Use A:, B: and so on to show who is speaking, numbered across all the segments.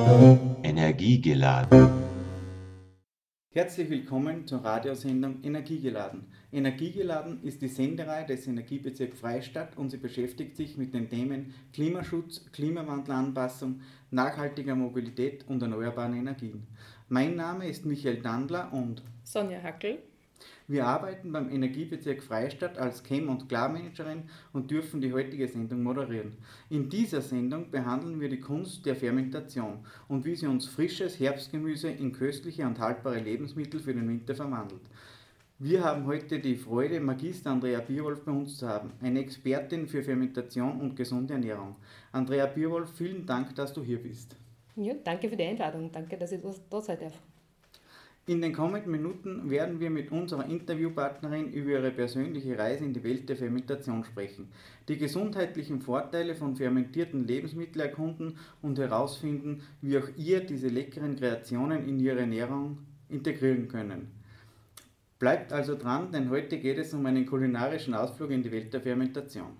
A: Energiegeladen.
B: Herzlich willkommen zur Radiosendung Energiegeladen. Energiegeladen ist die Sendereihe des Energiebezirks Freistadt und sie beschäftigt sich mit den Themen Klimaschutz, Klimawandelanpassung, nachhaltiger Mobilität und erneuerbaren Energien. Mein Name ist Michael Dandler und
C: Sonja Hackel.
B: Wir arbeiten beim Energiebezirk Freistadt als Chem- und Klarmanagerin und dürfen die heutige Sendung moderieren. In dieser Sendung behandeln wir die Kunst der Fermentation und wie sie uns frisches Herbstgemüse in köstliche und haltbare Lebensmittel für den Winter verwandelt. Wir haben heute die Freude, Magister Andrea Bierwolf bei uns zu haben, eine Expertin für Fermentation und gesunde Ernährung. Andrea Bierwolf, vielen Dank, dass du hier bist.
C: Ja, danke für die Einladung. Danke, dass ich da sein darf.
B: In den kommenden Minuten werden wir mit unserer Interviewpartnerin über ihre persönliche Reise in die Welt der Fermentation sprechen, die gesundheitlichen Vorteile von fermentierten Lebensmitteln erkunden und herausfinden, wie auch ihr diese leckeren Kreationen in ihre Ernährung integrieren können. Bleibt also dran, denn heute geht es um einen kulinarischen Ausflug in die Welt der Fermentation.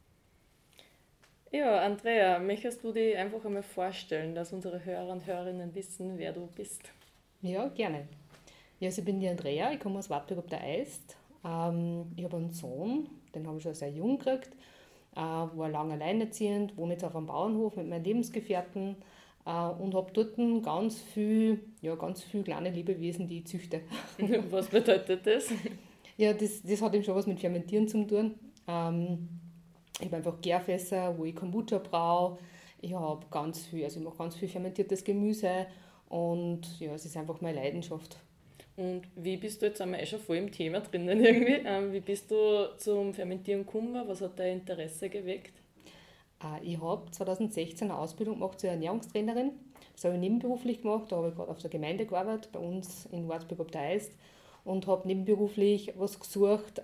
C: Ja, Andrea, möchtest du dich einfach einmal vorstellen, dass unsere Hörer und Hörerinnen wissen, wer du bist?
D: Ja, gerne. Ja, also ich bin die Andrea, ich komme aus Wartburg ob der Eist. Ich habe einen Sohn, den habe ich schon sehr jung gekriegt, war lange alleinerziehend, wohne jetzt auf einem Bauernhof mit meinen Lebensgefährten und habe dort ganz viel kleine Lebewesen, die ich züchte.
C: Was bedeutet das?
D: Ja, das hat eben schon was mit Fermentieren zu tun. Ich habe einfach Gärfässer, wo ich Kombucha braue. Ich habe ich mache ganz viel fermentiertes Gemüse. Und ja, es ist einfach meine Leidenschaft.
C: Und wie bist du jetzt einmal schon voll im Thema drinnen irgendwie? Wie bist du zum Fermentieren gekommen? Was hat dein Interesse geweckt?
D: Ich habe 2016 eine Ausbildung gemacht zur Ernährungstrainerin. Das habe ich nebenberuflich gemacht. Da habe ich gerade auf der Gemeinde gearbeitet, bei uns in Wartburg ob der Eist. Und habe nebenberuflich was gesucht,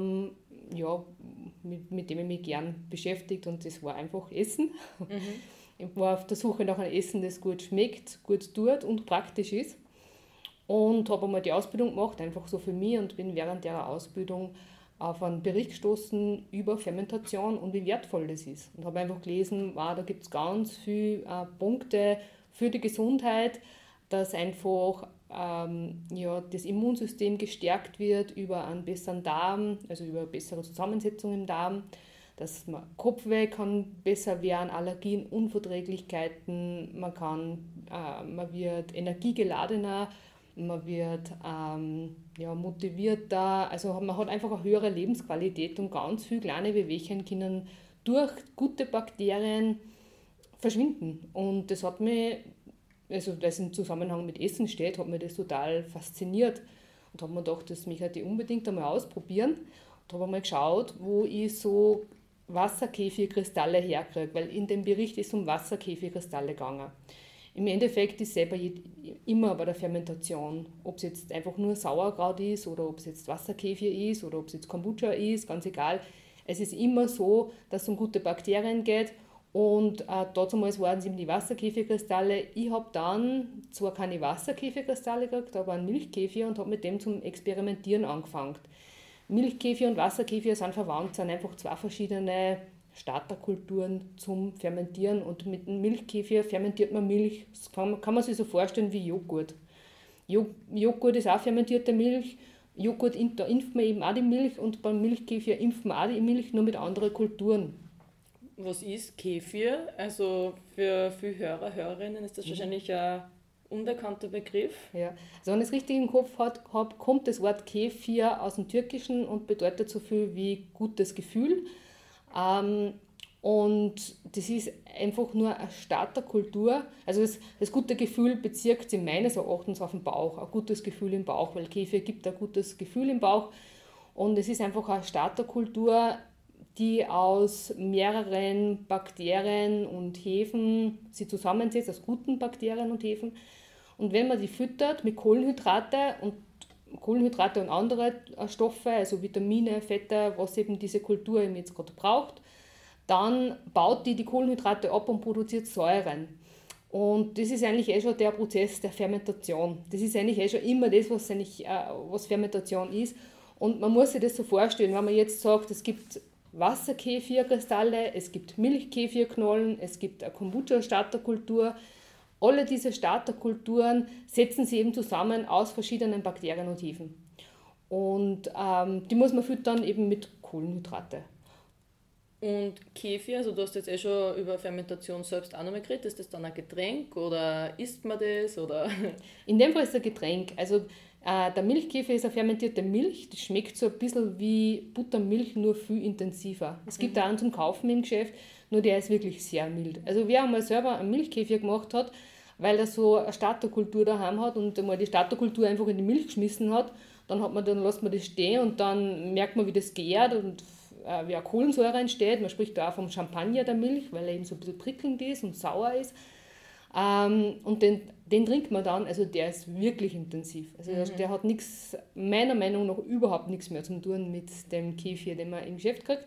D: mit dem ich mich gern beschäftigt. Und das war einfach Essen. Mhm. Ich war auf der Suche nach einem Essen, das gut schmeckt, gut tut und praktisch ist. Und habe einmal die Ausbildung gemacht, einfach so für mich, und bin während der Ausbildung auf einen Bericht gestoßen über Fermentation und wie wertvoll das ist. Und habe einfach gelesen, wow, da gibt es ganz viele Punkte für die Gesundheit, dass einfach das Immunsystem gestärkt wird über einen besseren Darm, also über eine bessere Zusammensetzung im Darm, dass man Kopfweh kann besser werden, Allergien, Unverträglichkeiten, man wird energiegeladener, man wird motivierter, also man hat einfach eine höhere Lebensqualität und ganz viele kleine Wehwehchen können durch gute Bakterien verschwinden. Und das hat mich, also das im Zusammenhang mit Essen steht, hat mich das total fasziniert und habe mir gedacht, das möchte ich unbedingt einmal ausprobieren. Und habe einmal geschaut, wo ich so Wasserkäferkristalle herkriege, weil in dem Bericht ist es um Wasserkäferkristalle gegangen. Im Endeffekt ist selber immer bei der Fermentation, ob es jetzt einfach nur Sauerkraut ist oder ob es jetzt Wasserkäfer ist oder ob es jetzt Kombucha ist, ganz egal. Es ist immer so, dass es um gute Bakterien geht und damals waren es eben die Wasserkäferkristalle. Ich habe dann zwar keine Wasserkäferkristalle gekriegt, aber einen Milchkäfer und habe mit dem zum Experimentieren angefangen. Milchkäfer und Wasserkäfer sind verwandt, sind einfach zwei verschiedene Starterkulturen zum Fermentieren. Und mit dem Milchkäfer fermentiert man Milch. Das kann man sich so vorstellen wie Joghurt. Joghurt ist auch fermentierte Milch. Joghurt, da impft man eben auch die Milch und beim Milchkäfer impft man auch die Milch, nur mit anderen Kulturen.
C: Was ist Kefir? Also für viele Hörer, Hörerinnen ist das wahrscheinlich ein unbekannter Begriff.
D: Ja, also wenn ich es richtig im Kopf habe, kommt das Wort Kefir aus dem Türkischen und bedeutet so viel wie gutes Gefühl. Und das ist einfach nur eine Starterkultur. Also das gute Gefühl bezieht sich meines Erachtens auf den Bauch, ein gutes Gefühl im Bauch, weil Kefir gibt ein gutes Gefühl im Bauch. Und es ist einfach eine Starterkultur, die aus mehreren Bakterien und Hefen sich zusammensetzt, aus guten Bakterien und Hefen. Und wenn man die füttert mit Kohlenhydrate und andere Stoffe, also Vitamine, Fette, was eben diese Kultur eben jetzt gerade braucht, dann baut die Kohlenhydrate ab und produziert Säuren. Und das ist eigentlich schon der Prozess der Fermentation. Das ist eigentlich schon immer das, was Fermentation ist. Und man muss sich das so vorstellen, wenn man jetzt sagt, es gibt Wasserkäferkristalle, es gibt Milchkäferknollen, es gibt eine Kombucha-Starterkultur. alle diese Starterkulturen setzen sich eben zusammen aus verschiedenen Bakterien und Hefen. Und die muss man füttern eben mit Kohlenhydrate.
C: Und Kefir, also du hast jetzt schon über Fermentation selbst auch nochmal geredet, ist das dann ein Getränk oder isst man das? Oder?
D: In dem Fall ist es ein Getränk. Also der Milchkefir ist eine fermentierte Milch, die schmeckt so ein bisschen wie Buttermilch, nur viel intensiver. Es gibt auch einen zum Kaufen im Geschäft, nur der ist wirklich sehr mild. Also wer einmal selber einen Milchkefir gemacht hat, weil er so eine Starterkultur daheim hat und einmal die Starterkultur einfach in die Milch geschmissen hat, dann lässt man das stehen und dann merkt man, wie das gärt und wie eine Kohlensäure entsteht. Man spricht da auch vom Champagner der Milch, weil er eben so ein bisschen prickelnd ist und sauer ist. Und den trinkt man dann, also der ist wirklich intensiv. Also der hat nichts, meiner Meinung nach überhaupt nichts mehr zu tun mit dem Kefir, den man im Geschäft kriegt.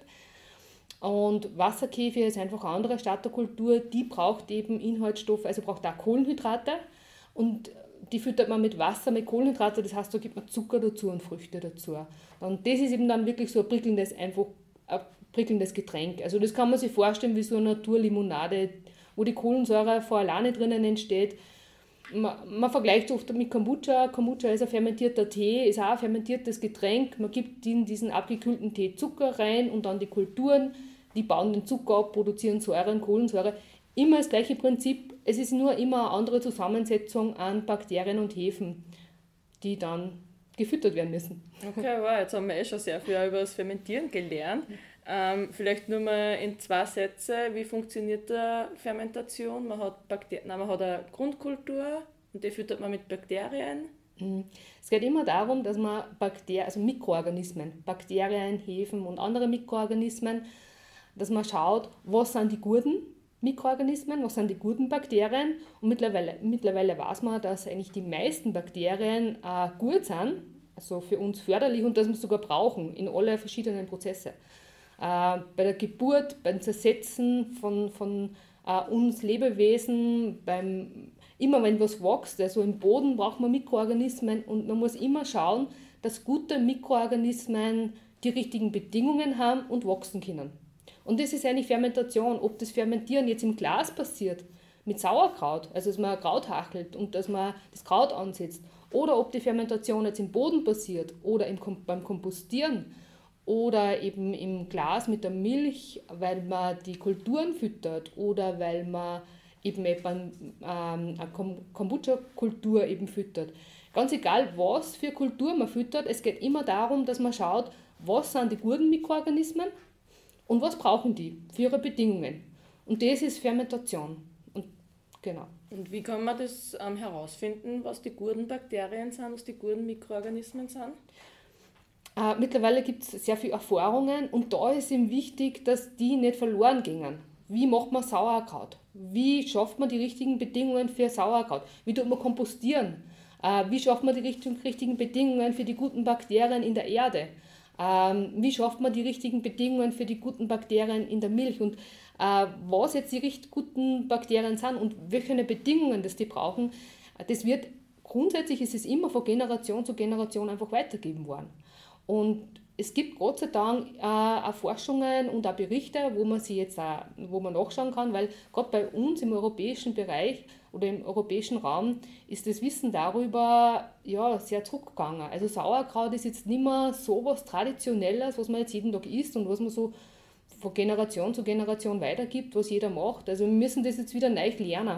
D: Und Wasserkefir ist einfach eine andere Starterkultur, die braucht eben Inhaltsstoffe, also braucht auch Kohlenhydrate und die füttert man mit Wasser, mit Kohlenhydrate, das heißt, da gibt man Zucker dazu und Früchte dazu. Und das ist eben dann wirklich so ein prickelndes Getränk. Also das kann man sich vorstellen wie so eine Naturlimonade, wo die Kohlensäure vor alleine drinnen entsteht. Man vergleicht oft mit Kombucha. Kombucha ist ein fermentierter Tee, ist auch ein fermentiertes Getränk. Man gibt in diesen abgekühlten Tee Zucker rein und dann die Kulturen, die bauen den Zucker ab, produzieren Säure und Kohlensäure. Immer das gleiche Prinzip, es ist nur immer eine andere Zusammensetzung an Bakterien und Hefen, die dann gefüttert werden müssen.
C: Okay, wow, jetzt haben wir schon sehr viel über das Fermentieren gelernt. Vielleicht nur mal in 2 Sätze, wie funktioniert die Fermentation? Man hat eine Grundkultur und die füttert man mit Bakterien.
D: Es geht immer darum, dass man Mikroorganismen, Bakterien, Hefen und andere Mikroorganismen, dass man schaut, was sind die guten Mikroorganismen, was sind die guten Bakterien und mittlerweile weiß man, dass eigentlich die meisten Bakterien gut sind, also für uns förderlich und dass wir es sogar brauchen in alle verschiedenen Prozesse. Bei der Geburt, beim Zersetzen von uns Lebewesen, immer wenn was wächst, also im Boden braucht man Mikroorganismen und man muss immer schauen, dass gute Mikroorganismen die richtigen Bedingungen haben und wachsen können. Und das ist eigentlich Fermentation. Ob das Fermentieren jetzt im Glas passiert, mit Sauerkraut, also dass man Kraut hachelt und dass man das Kraut ansetzt, oder ob die Fermentation jetzt im Boden passiert oder beim Kompostieren oder eben im Glas mit der Milch, weil man die Kulturen füttert oder weil man eben eine Kombucha-Kultur eben füttert. Ganz egal, was für Kultur man füttert, es geht immer darum, dass man schaut, was sind die guten Mikroorganismen und was brauchen die für ihre Bedingungen. Und das ist Fermentation. Und, genau.
C: Und wie kann man das herausfinden, was die guten Bakterien sind, was die guten Mikroorganismen sind?
D: Mittlerweile gibt es sehr viele Erfahrungen und da ist eben wichtig, dass die nicht verloren gehen. Wie macht man Sauerkraut? Wie schafft man die richtigen Bedingungen für Sauerkraut? Wie tut man kompostieren? Wie schafft man die richtigen Bedingungen für die guten Bakterien in der Erde? Wie schafft man die richtigen Bedingungen für die guten Bakterien in der Milch? Und was jetzt die richtig guten Bakterien sind und welche Bedingungen das die brauchen, grundsätzlich ist es immer von Generation zu Generation einfach weitergegeben worden. Und es gibt Gott sei Dank auch Forschungen und auch Berichte, wo man nachschauen kann, weil gerade bei uns im europäischen Bereich oder im europäischen Raum ist das Wissen darüber sehr zurückgegangen. Also Sauerkraut ist jetzt nicht mehr so was Traditionelles, was man jetzt jeden Tag isst und was man so von Generation zu Generation weitergibt, was jeder macht. Also wir müssen das jetzt wieder neu lernen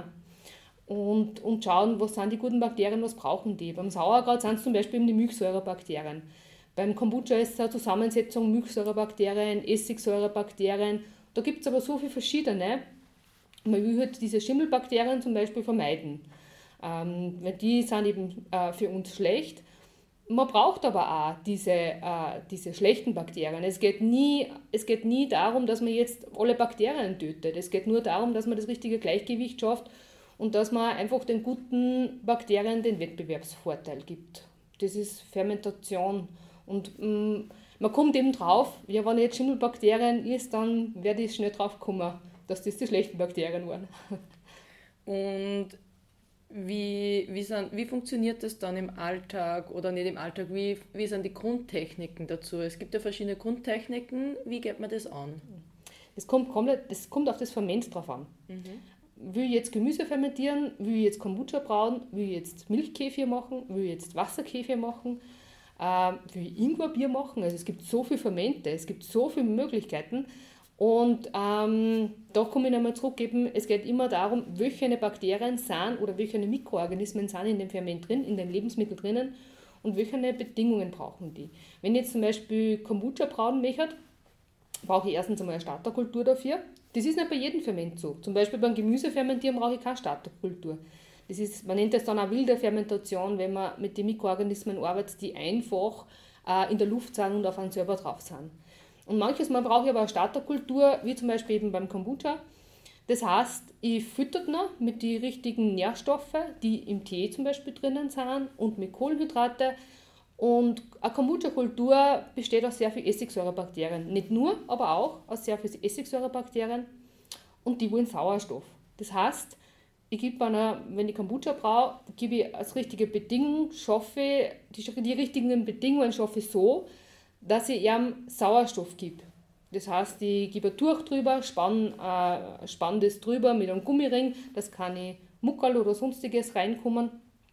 D: und schauen, was sind die guten Bakterien, was brauchen die. Beim Sauerkraut sind es zum Beispiel eben die Milchsäurebakterien. Beim Kombucha ist es eine Zusammensetzung Milchsäurebakterien, Essigsäurebakterien. Da gibt es aber so viele verschiedene. Man will halt diese Schimmelbakterien zum Beispiel vermeiden, weil die sind eben für uns schlecht. Man braucht aber auch diese schlechten Bakterien. Es geht nie darum, dass man jetzt alle Bakterien tötet. Es geht nur darum, dass man das richtige Gleichgewicht schafft und dass man einfach den guten Bakterien den Wettbewerbsvorteil gibt. Das ist Fermentation. Und man kommt eben drauf, ja, wenn jetzt Schimmelbakterien ist, dann werde ich schnell drauf kommen, dass das die schlechten Bakterien waren.
C: Und wie funktioniert das dann im Alltag oder nicht im Alltag? Wie sind die Grundtechniken dazu? Es gibt ja verschiedene Grundtechniken. Wie geht man das an?
D: Es kommt auf das Ferment drauf an. will ich jetzt Gemüse fermentieren, will ich jetzt Kombucha brauen, will ich jetzt Milchkefir machen, will ich jetzt Wasserkefir machen, will ich Ingwerbier machen. Also es gibt so viele Fermente, es gibt so viele Möglichkeiten. Und da komme ich nochmal zurück, eben, es geht immer darum, welche Bakterien sind oder welche Mikroorganismen sind in dem Ferment drin, in den Lebensmitteln drinnen und welche Bedingungen brauchen die. Wenn ich jetzt zum Beispiel Kombucha brauen möchte, brauche ich erstens einmal eine Starterkultur dafür. Das ist nicht bei jedem Ferment so. Zum Beispiel beim Gemüsefermentieren brauche ich keine Starterkultur. Das ist, man nennt das dann auch wilde Fermentation, wenn man mit den Mikroorganismen arbeitet, die einfach in der Luft sind und auf einen selber drauf sind. Und manches Mal brauche ich aber eine Starterkultur, wie zum Beispiel eben beim Kombucha. Das heißt, ich fütter ihn mit den richtigen Nährstoffen, die im Tee zum Beispiel drinnen sind und mit Kohlenhydrate. Und eine Kombucha-Kultur besteht aus sehr vielen Essigsäurebakterien. Nicht nur, aber auch aus sehr vielen Essigsäurebakterien. Und die wollen Sauerstoff. Das heißt, ich gebe wenn ich Kombucha braue, gebe ich als richtige Bedingung, die richtigen Bedingungen schaffe ich so, dass ich ihm Sauerstoff gebe. Das heißt, ich gebe ein Tuch drüber, spann das drüber mit einem Gummiring, dass keine Muckerl oder sonstiges reinkommen.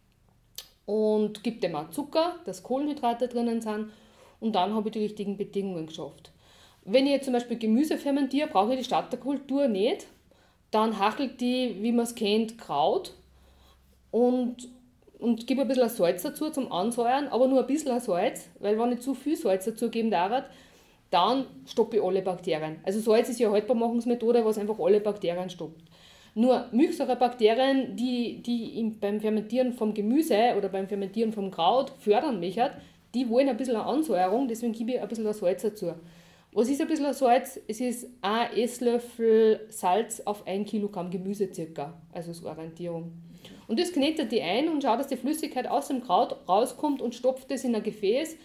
D: Und gebe dem auch Zucker, dass Kohlenhydrate drinnen sind, und dann habe ich die richtigen Bedingungen geschafft. Wenn ich jetzt zum Beispiel Gemüse fermentiere, brauche ich die Starterkultur nicht. Dann hachelt die, wie man es kennt, Kraut und gebe ein bisschen Salz dazu zum Ansäuern, aber nur ein bisschen Salz, weil wenn ich zu viel Salz dazugeben darf, dann stoppe ich alle Bakterien. Also Salz ist ja eine Haltbarmachungsmethode, was einfach alle Bakterien stoppt. Nur Milchsäurebakterien, die beim Fermentieren vom Gemüse oder beim Fermentieren vom Kraut fördern möchten, die wollen ein bisschen eine Ansäuerung, deswegen gebe ich ein bisschen Salz dazu. Was ist ein bisschen Salz? Es ist 1 Esslöffel Salz auf 1 Kilogramm Gemüse circa, also so Orientierung. Und das knetet die ein und schaut, dass die Flüssigkeit aus dem Kraut rauskommt und stopft es in ein Gefäß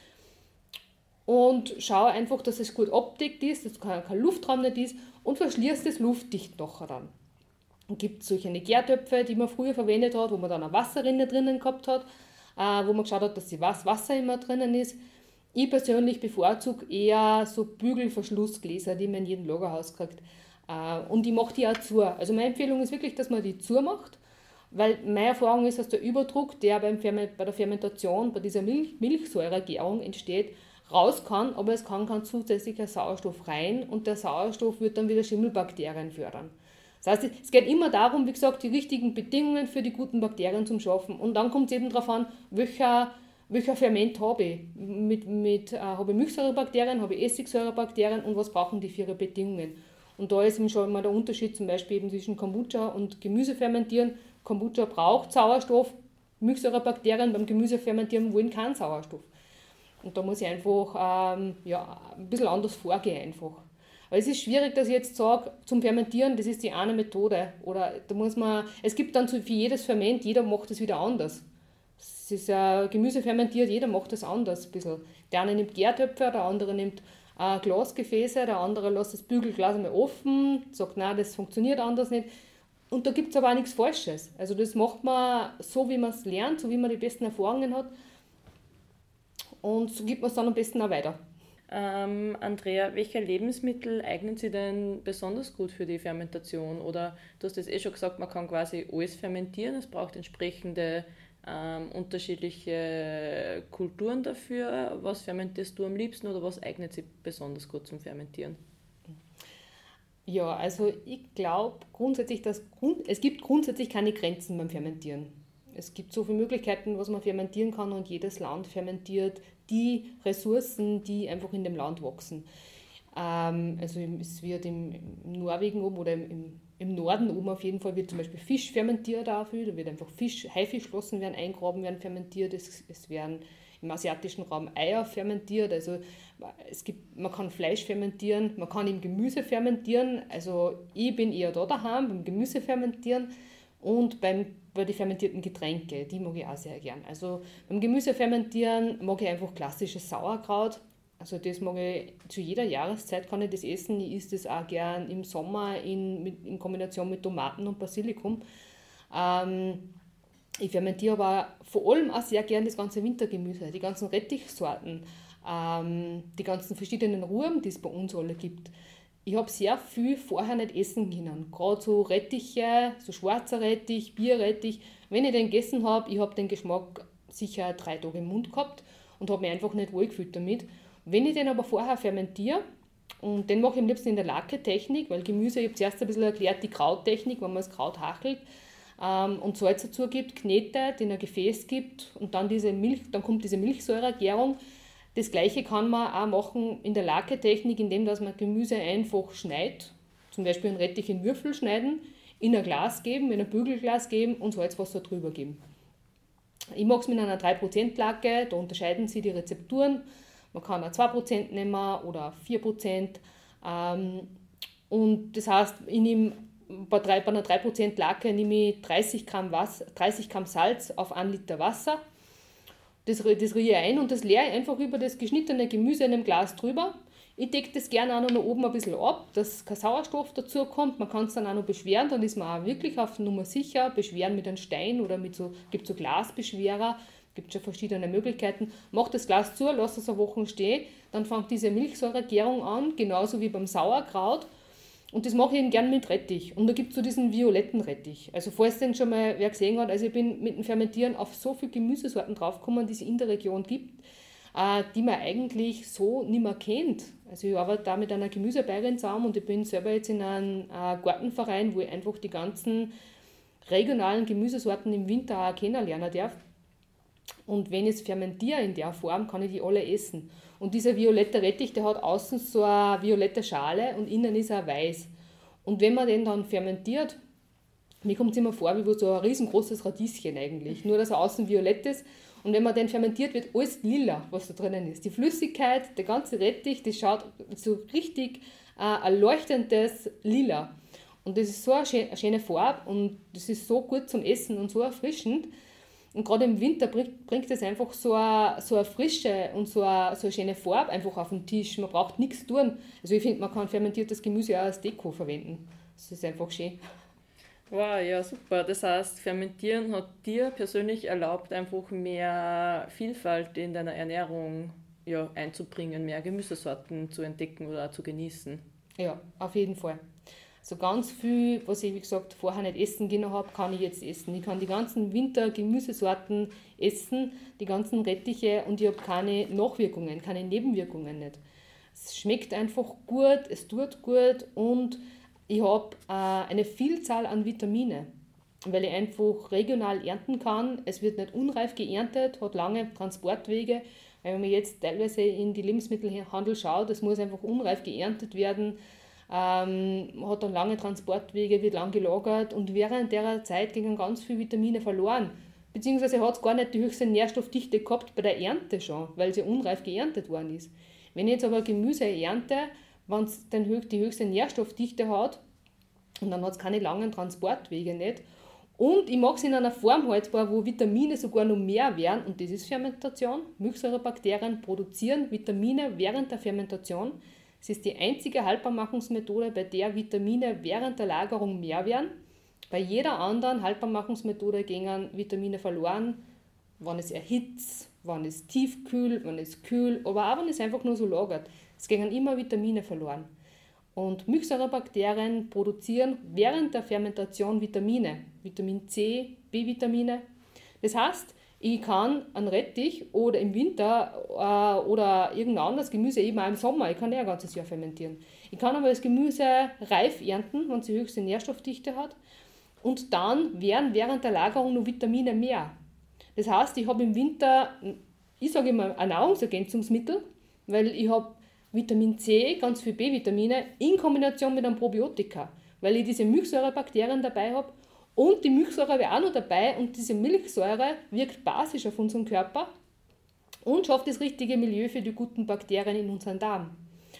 D: und schaue einfach, dass es gut abdeckt ist, dass kein Luftraum nicht ist, und verschließt es luftdicht nachher dann. Es gibt solche Gärtöpfe, die man früher verwendet hat, wo man dann eine Wasserrinne drinnen gehabt hat, wo man geschaut hat, dass das Wasser immer drinnen ist. Ich persönlich bevorzuge eher so Bügelverschlussgläser, die man in jedem Lagerhaus kriegt. Und ich mache die auch zu. Also meine Empfehlung ist wirklich, dass man die zumacht, weil meine Erfahrung ist, dass der Überdruck, der bei der Fermentation, bei dieser Milchsäuregärung entsteht, raus kann, aber es kann kein zusätzlicher Sauerstoff rein, und der Sauerstoff wird dann wieder Schimmelbakterien fördern. Das heißt, es geht immer darum, wie gesagt, die richtigen Bedingungen für die guten Bakterien zu schaffen. Und dann kommt es eben darauf an, welcher Ferment habe ich. Habe ich Milchsäurebakterien, habe ich Essigsäurebakterien, und was brauchen die für ihre Bedingungen. Und da ist eben schon mal der Unterschied zum Beispiel eben zwischen Kombucha und Gemüsefermentieren. Kombucha braucht Sauerstoff, Milchsäurebakterien beim Gemüsefermentieren wollen keinen Sauerstoff. Und da muss ich einfach ein bisschen anders vorgehen einfach. Weil es ist schwierig, dass ich jetzt sage, zum Fermentieren, das ist die eine Methode. Oder da muss man, es gibt dann für jedes Ferment, jeder macht es wieder anders. Es ist Gemüse fermentiert, jeder macht es anders ein bisschen. Der eine nimmt Gärtöpfe, der andere nimmt Glasgefäße, der andere lässt das Bügelglas einmal offen, sagt, nein, das funktioniert anders nicht. Und da gibt es aber auch nichts Falsches. Also das macht man so, wie man es lernt, so wie man die besten Erfahrungen hat. Und so gibt man es dann am besten auch weiter.
C: Andrea, welche Lebensmittel eignen sich denn besonders gut für die Fermentation? Oder du hast jetzt schon gesagt, man kann quasi alles fermentieren, es braucht entsprechende unterschiedliche Kulturen dafür. Was fermentierst du am liebsten oder was eignet sich besonders gut zum Fermentieren?
D: Ja, also ich glaube grundsätzlich, es gibt grundsätzlich keine Grenzen beim Fermentieren. Es gibt so viele Möglichkeiten, was man fermentieren kann, und jedes Land fermentiert die Ressourcen, die einfach in dem Land wachsen. Also es wird im Norwegen oben oder im Norden oben auf jeden Fall wird zum Beispiel Fisch fermentiert dafür, da wird einfach Haifischflossen werden eingraben, werden fermentiert, es werden im asiatischen Raum Eier fermentiert, also man kann Fleisch fermentieren, man kann eben Gemüse fermentieren, also ich bin eher da daheim beim Gemüse fermentieren, und bei den fermentierten Getränke, die mag ich auch sehr gern. Also beim Gemüse fermentieren mag ich einfach klassisches Sauerkraut. Also das mag ich zu jeder Jahreszeit, kann ich das essen. Ich esse das auch gern im Sommer in Kombination mit Tomaten und Basilikum. Ich fermentiere aber vor allem auch sehr gern das ganze Wintergemüse, die ganzen Rettichsorten, die ganzen verschiedenen Ruhen, die es bei uns alle gibt. ich habe sehr viel vorher nicht essen können. Gerade so Rettiche, so schwarzer Rettich, Bierrettich. Wenn ich den gegessen habe, ich habe den Geschmack sicher 3 Tage im Mund gehabt und habe mich einfach nicht wohlgefühlt damit. Wenn ich den aber vorher fermentiere, und den mache ich am liebsten in der Lake-Technik, weil Gemüse, ich habe zuerst ein bisschen erklärt, die Krauttechnik, wenn man das Kraut hachelt und Salz dazu gibt, knetet, in ein Gefäß gibt und dann diese Milch, dann kommt diese Milchsäuregärung. Das gleiche kann man auch machen in der Lake-Technik, indem dass man Gemüse einfach schneidet, zum Beispiel einen Rettich in Würfel schneiden, in ein Glas geben, in ein Bügelglas geben und Salzwasser drüber geben. Ich mache es mit einer 3% Lake, da unterscheiden sich die Rezepturen. Man kann auch 2% nehmen oder 4%. Und das heißt, ich nehme bei einer 3% Lake nehme ich 30 Gramm Salz auf 1 Liter Wasser. Das rühre ich ein und das leere ich einfach über das geschnittene Gemüse in einem Glas drüber. Ich decke das gerne auch noch oben ein bisschen ab, dass kein Sauerstoff dazu kommt. Man kann es dann auch noch beschweren, dann ist man auch wirklich auf Nummer sicher. Beschweren mit einem Stein oder gibt so Glasbeschwerer, gibt schon verschiedene Möglichkeiten. Mach das Glas zu, lass es eine Woche stehen, dann fängt diese Milchsäuregärung an, genauso wie beim Sauerkraut. Und das mache ich eben gerne mit Rettich. Und da gibt es so diesen violetten Rettich. Also falls den schon mal wer gesehen hat, also ich bin mit dem Fermentieren auf so viele Gemüsesorten draufgekommen, die es in der Region gibt, die man eigentlich so nicht mehr kennt. Also ich arbeite da mit einer Gemüsebäuerin zusammen und ich bin selber jetzt in einem Gartenverein, wo ich einfach die ganzen regionalen Gemüsesorten im Winter auch kennenlernen darf. Und wenn ich es fermentiere in der Form, kann ich die alle essen. Und dieser violette Rettich, der hat außen so eine violette Schale und innen ist er weiß. Und wenn man den dann fermentiert, mir kommt es immer vor wie so ein riesengroßes Radieschen eigentlich, nur dass er außen violett ist. Und wenn man den fermentiert, wird alles lila, was da drinnen ist. Die Flüssigkeit, der ganze Rettich, das schaut so richtig ein leuchtendes Lila. Und das ist so eine schöne Farbe und das ist so gut zum Essen und so erfrischend. Und gerade im Winter bringt es einfach so eine Frische und so eine schöne Farbe einfach auf den Tisch. Man braucht nichts tun. Also ich finde, man kann fermentiertes Gemüse auch als Deko verwenden. Das ist einfach schön.
C: Wow, ja, super. Das heißt, Fermentieren hat dir persönlich erlaubt, einfach mehr Vielfalt in deiner Ernährung einzubringen, mehr Gemüsesorten zu entdecken oder zu genießen.
D: Ja, auf jeden Fall. So ganz viel, was ich, wie gesagt, vorher nicht essen können habe, kann ich jetzt essen. Ich kann die ganzen Winter-Gemüsesorten essen, die ganzen Rettiche und ich habe keine Nachwirkungen, keine Nebenwirkungen nicht. Es schmeckt einfach gut, es tut gut und ich habe eine Vielzahl an Vitamine, weil ich einfach regional ernten kann. Es wird nicht unreif geerntet, hat lange Transportwege. Wenn man jetzt teilweise in die Lebensmittelhandel schaut, es muss einfach unreif geerntet werden. Hat dann lange Transportwege, wird lang gelagert und während der Zeit gingen ganz viele Vitamine verloren. Beziehungsweise hat es gar nicht die höchste Nährstoffdichte gehabt bei der Ernte schon, weil sie unreif geerntet worden ist. Wenn ich jetzt aber Gemüse ernte, wenn es die höchste Nährstoffdichte hat und dann hat es keine langen Transportwege nicht und ich mache es in einer Form haltbar, wo Vitamine sogar noch mehr werden und das ist Fermentation. Milchsäurebakterien produzieren Vitamine während der Fermentation. Es ist die einzige Haltbarmachungsmethode, bei der Vitamine während der Lagerung mehr werden. Bei jeder anderen Haltbarmachungsmethode gehen Vitamine verloren, wenn es erhitzt, wenn es tiefkühl, wenn es kühl, aber auch wenn es einfach nur so lagert. Es gehen immer Vitamine verloren. Und Milchsäurebakterien produzieren während der Fermentation Vitamine, Vitamin C, B-Vitamine. Das heißt, ich kann einen Rettich oder im Winter oder irgendein anderes Gemüse, eben auch im Sommer, ich kann ja ein ganzes Jahr fermentieren. Ich kann aber das Gemüse reif ernten, wenn es die höchste Nährstoffdichte hat. Und dann werden während der Lagerung noch Vitamine mehr. Das heißt, ich habe im Winter, ich sage immer, ein Nahrungsergänzungsmittel, weil ich habe Vitamin C, ganz viel B-Vitamine, in Kombination mit einem Probiotika, weil ich diese Milchsäurebakterien dabei habe. Und die Milchsäure wäre auch noch dabei und diese Milchsäure wirkt basisch auf unseren Körper und schafft das richtige Milieu für die guten Bakterien in unserem Darm.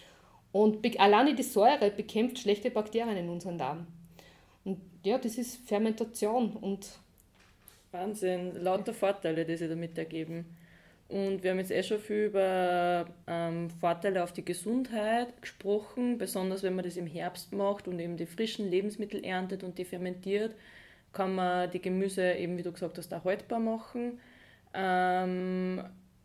D: Und alleine die Säure bekämpft schlechte Bakterien in unserem Darm. Und ja, das ist Fermentation. Und
C: Wahnsinn, lauter Vorteile, die sich damit ergeben. Und wir haben jetzt schon viel über Vorteile auf die Gesundheit gesprochen, besonders wenn man das im Herbst macht und eben die frischen Lebensmittel erntet und die fermentiert, kann man die Gemüse eben, wie du gesagt hast, auch haltbar machen.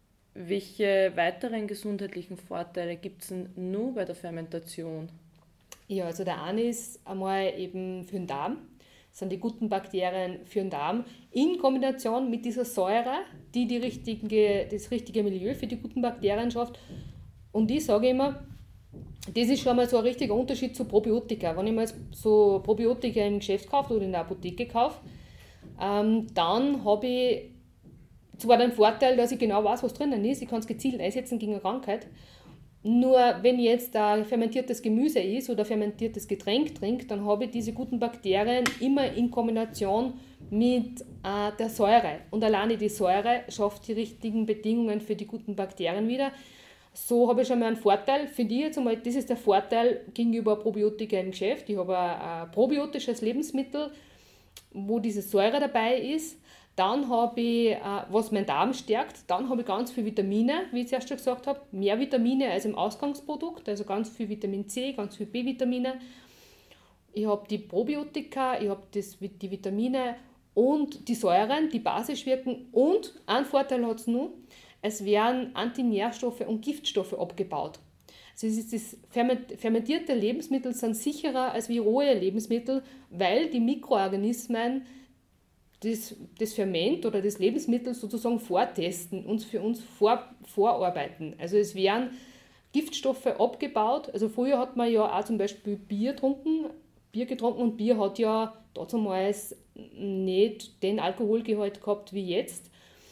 C: Welche weiteren gesundheitlichen Vorteile gibt es denn nur bei der Fermentation?
D: Ja, also der eine ist einmal eben für den Darm, das sind die guten Bakterien für den Darm, in Kombination mit dieser Säure, die das richtige Milieu für die guten Bakterien schafft. Und ich sage immer, das ist schon mal so ein richtiger Unterschied zu Probiotika. Wenn ich mir so Probiotika im Geschäft kaufe oder in der Apotheke kaufe, dann habe ich zwar den Vorteil, dass ich genau weiß, was drinnen ist, ich kann es gezielt einsetzen gegen eine Krankheit. Nur wenn ich jetzt ein fermentiertes Gemüse ist oder ein fermentiertes Getränk trinke, dann habe ich diese guten Bakterien immer in Kombination mit der Säure. Und alleine die Säure schafft die richtigen Bedingungen für die guten Bakterien wieder. So habe ich schon mal einen Vorteil. Für die jetzt einmal, das ist der Vorteil gegenüber Probiotika im Geschäft. Ich habe ein probiotisches Lebensmittel, wo diese Säure dabei ist. Dann habe ich, was meinen Darm stärkt, dann habe ich ganz viel Vitamine, wie ich zuerst schon gesagt habe, mehr Vitamine als im Ausgangsprodukt, also ganz viel Vitamin C, ganz viel B-Vitamine. Ich habe die Probiotika, ich habe die Vitamine und die Säuren, die basisch wirken, und einen Vorteil hat es nur, es werden Antinährstoffe und Giftstoffe abgebaut. Also fermentierte Lebensmittel sind sicherer als wie rohe Lebensmittel, weil die Mikroorganismen das Ferment oder das Lebensmittel sozusagen vortesten und für uns vorarbeiten. Also es werden Giftstoffe abgebaut. Also früher hat man ja auch zum Beispiel Bier getrunken, und Bier hat ja damals nicht den Alkoholgehalt gehabt wie jetzt.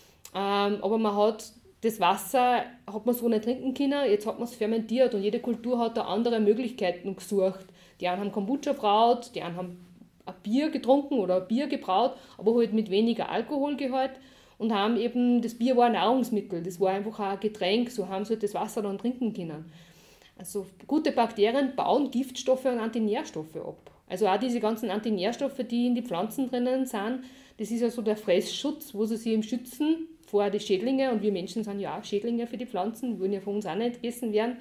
D: Aber man hat das Wasser so nicht trinken können, jetzt hat man es fermentiert, und jede Kultur hat da andere Möglichkeiten gesucht. Die einen haben Kombucha braut, die einen haben ein Bier getrunken oder ein Bier gebraut, aber halt mit weniger Alkoholgehalt, und haben eben, das Bier war ein Nahrungsmittel, das war einfach auch ein Getränk, so haben sie halt das Wasser dann trinken können. Also gute Bakterien bauen Giftstoffe und Antinährstoffe ab. Also auch diese ganzen Antinährstoffe, die in die Pflanzen drinnen sind, das ist ja so der Fressschutz, wo sie sich eben schützen vor die Schädlinge, und wir Menschen sind ja auch Schädlinge für die Pflanzen, wollen ja von uns auch nicht gegessen werden.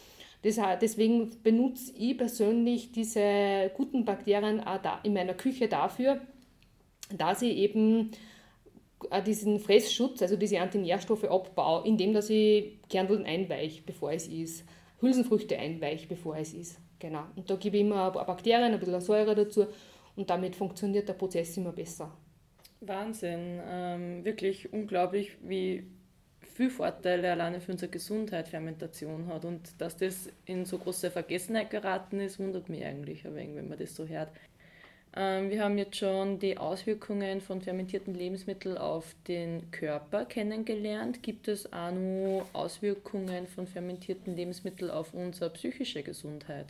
D: Deswegen benutze ich persönlich diese guten Bakterien auch in meiner Küche dafür, dass ich eben diesen Fressschutz, also diese Antinährstoffe abbaue, indem dass ich Kerneln einweiche, bevor es ist, Hülsenfrüchte einweiche, bevor es ist. Genau. Und da gebe ich immer Bakterien, ein bisschen Säure dazu, und damit funktioniert der Prozess immer besser.
C: Wahnsinn, wirklich unglaublich, wie viele Vorteile alleine für unsere Gesundheit Fermentation hat, und dass das in so große Vergessenheit geraten ist, wundert mich eigentlich ein wenig, wenn man das so hört. Wir haben jetzt schon die Auswirkungen von fermentierten Lebensmitteln auf den Körper kennengelernt. Gibt es auch noch Auswirkungen von fermentierten Lebensmitteln auf unsere psychische Gesundheit?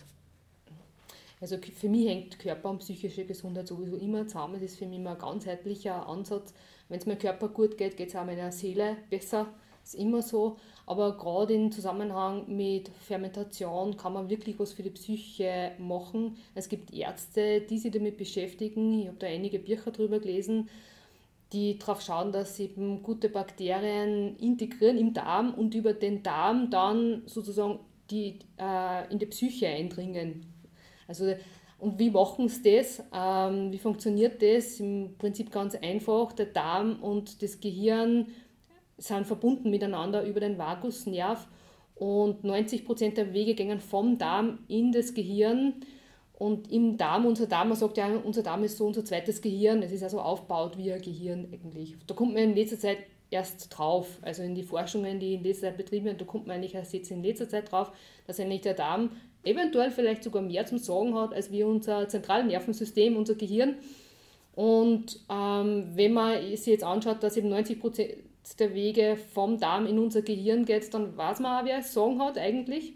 D: Also für mich hängt Körper und psychische Gesundheit sowieso immer zusammen. Das ist für mich immer ein ganzheitlicher Ansatz. Wenn es meinem Körper gut geht, geht es auch meiner Seele besser. Das ist immer so. Aber gerade im Zusammenhang mit Fermentation kann man wirklich was für die Psyche machen. Es gibt Ärzte, die sich damit beschäftigen. Ich habe da einige Bücher drüber gelesen, die darauf schauen, dass sie eben gute Bakterien integrieren im Darm und über den Darm dann sozusagen in die Psyche eindringen. Also, und wie machen sie das? Wie funktioniert das? Im Prinzip ganz einfach. Der Darm und das Gehirn sind verbunden miteinander über den Vagusnerv, und 90% der Wege gehen vom Darm in das Gehirn. Und im Darm, man sagt ja, unser Darm ist so unser zweites Gehirn. Es ist also aufgebaut wie ein Gehirn eigentlich. Da kommt man in letzter Zeit erst drauf, also in die Forschungen, die in letzter Zeit betrieben werden, da kommt man eigentlich erst jetzt in letzter Zeit drauf, dass eigentlich der Darm eventuell vielleicht sogar mehr zum Sagen hat, als wie unser Zentralnervensystem, unser Gehirn. Und wenn man sich jetzt anschaut, dass eben 90% der Wege vom Darm in unser Gehirn geht, dann weiß man auch, wer es Sagen hat eigentlich.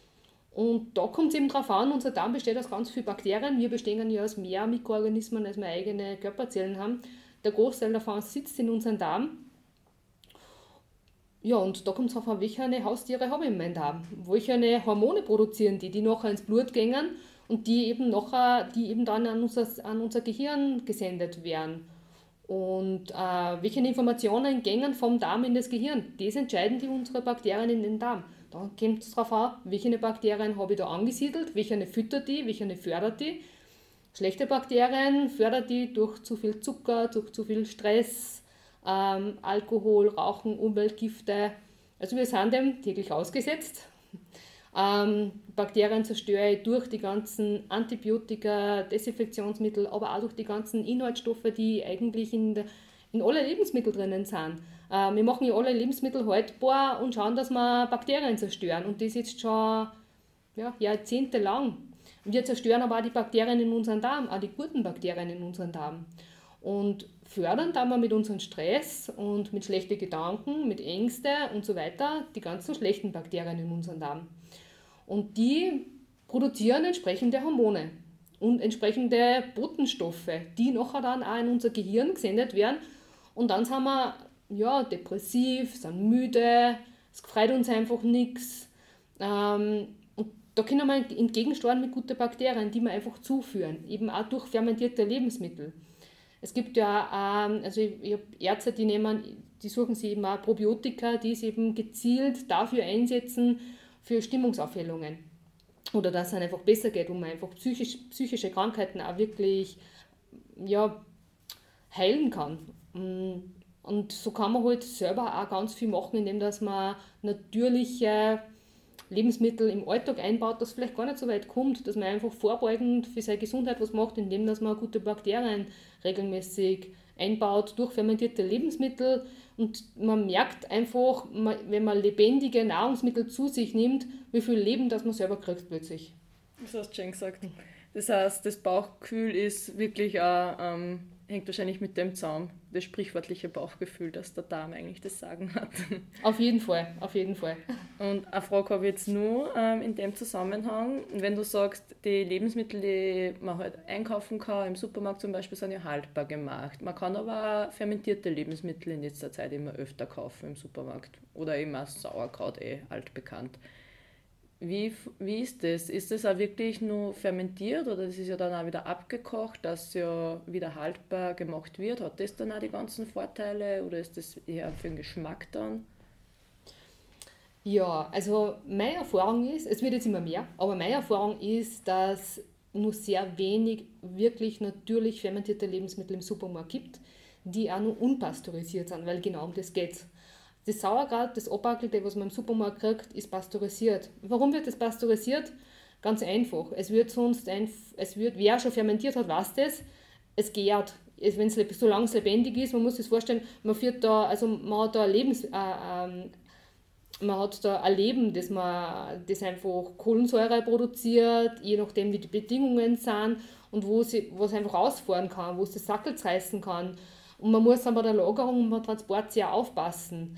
D: Und da kommt es eben drauf an, unser Darm besteht aus ganz vielen Bakterien. Wir bestehen ja aus mehr Mikroorganismen, als wir eigene Körperzellen haben. Der Großteil davon sitzt in unserem Darm. Ja, und da kommt es darauf an, welche Haustiere habe ich in meinem Darm. Welche Hormone produzieren die nachher ins Blut gehen und die eben dann an unser Gehirn gesendet werden. Und welche Informationen gehen vom Darm in das Gehirn. Das entscheiden unsere Bakterien in den Darm. Da kommt es darauf an, welche Bakterien habe ich da angesiedelt, welche füttert die, welche fördert die. Schlechte Bakterien fördert die durch zu viel Zucker, durch zu viel Stress, Alkohol, Rauchen, Umweltgifte. Also wir sind dem täglich ausgesetzt. Bakterien zerstöre ich durch die ganzen Antibiotika, Desinfektionsmittel, aber auch durch die ganzen Inhaltsstoffe, die eigentlich in alle Lebensmittel drinnen sind. Wir machen ja alle Lebensmittel haltbar und schauen, dass wir Bakterien zerstören. Und das jetzt schon jahrzehntelang. Wir zerstören aber auch die Bakterien in unserem Darm, auch die guten Bakterien in unserem Darm. Und fördern dann wir mit unserem Stress und mit schlechten Gedanken, mit Ängsten und so weiter die ganzen schlechten Bakterien in unserem Darm. Und die produzieren entsprechende Hormone und entsprechende Botenstoffe, die nachher dann auch in unser Gehirn gesendet werden. Und dann sind wir depressiv, sind müde, es freut uns einfach nichts. Und da können wir entgegensteuern mit guten Bakterien, die wir einfach zuführen, eben auch durch fermentierte Lebensmittel. Es gibt ja ich habe Ärzte, die suchen sich eben auch Probiotika, die es eben gezielt dafür einsetzen, für Stimmungsaufhellungen. Oder dass es einfach besser geht, wo man einfach psychische Krankheiten auch wirklich heilen kann. Und so kann man halt selber auch ganz viel machen, indem dass man natürliche Lebensmittel im Alltag einbaut, das vielleicht gar nicht so weit kommt, dass man einfach vorbeugend für seine Gesundheit was macht, indem dass man gute Bakterien regelmäßig einbaut durch fermentierte Lebensmittel. Und man merkt einfach, wenn man lebendige Nahrungsmittel zu sich nimmt, wie viel Leben das man selber kriegt plötzlich.
C: Das hast du schön gesagt. Das heißt, das Bauchgefühl ist wirklich auch, hängt wahrscheinlich mit dem zusammen, das sprichwörtliche Bauchgefühl, dass der Darm eigentlich das Sagen hat.
D: Auf jeden Fall, auf jeden Fall.
C: Und eine Frage habe ich jetzt nur in dem Zusammenhang, wenn du sagst, die Lebensmittel, die man halt einkaufen kann, im Supermarkt zum Beispiel, sind ja haltbar gemacht. Man kann aber auch fermentierte Lebensmittel in letzter Zeit immer öfter kaufen im Supermarkt. Oder eben auch Sauerkraut, altbekannt. Wie ist das? Ist das auch wirklich nur fermentiert oder das ist ja dann auch wieder abgekocht, dass ja wieder haltbar gemacht wird? Hat das dann auch die ganzen Vorteile oder ist das eher für den Geschmack dann?
D: Ja, also meine Erfahrung ist, es wird jetzt immer mehr, aber meine Erfahrung ist, dass nur sehr wenig wirklich natürlich fermentierte Lebensmittel im Supermarkt gibt, die auch nur unpasteurisiert sind, weil genau um das geht es. Das Sauerkraut, das Abwackelte, was man im Supermarkt kriegt, ist pasteurisiert. Warum wird das pasteurisiert? Ganz einfach. Wer schon fermentiert hat, weiß das, es gärt. Solange es lebendig ist, man muss sich vorstellen, man hat da ein Leben, das einfach Kohlensäure produziert, je nachdem wie die Bedingungen sind und wo es einfach ausfahren kann, wo es das Sackel reißen kann. Und man muss dann bei der Lagerung und beim Transport sehr aufpassen.